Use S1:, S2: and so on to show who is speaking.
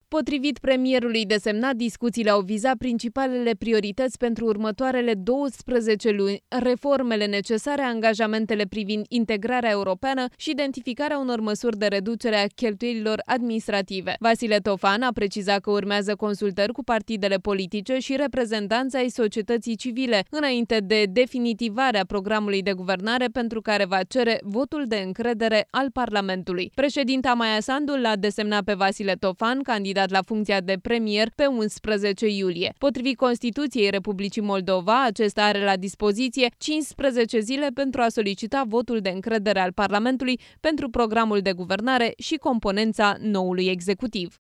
S1: Potrivit premierului desemnat, discuțiile au vizat principalele priorități pentru următoarele 12 luni, reformele necesare, angajamentele privind integrarea europeană și identificarea unor măsuri de reducere a cheltuielilor administrative. Vasile Tofan a precizat că urmează consultări cu partidele politice și reprezentanți ai societății civile, înainte de definitivarea programului de guvernare pentru care va cere votul de încredere al Parlamentului. Președinta Maia Sandu l-a desemnat pe Vasile Tofan candidat la funcția de premier pe 11 iulie. Potrivit Constituției Republicii Moldova, acesta are la dispoziție 15 zile pentru a solicita votul de încredere al Parlamentului pentru programul de guvernare și componența noului executiv.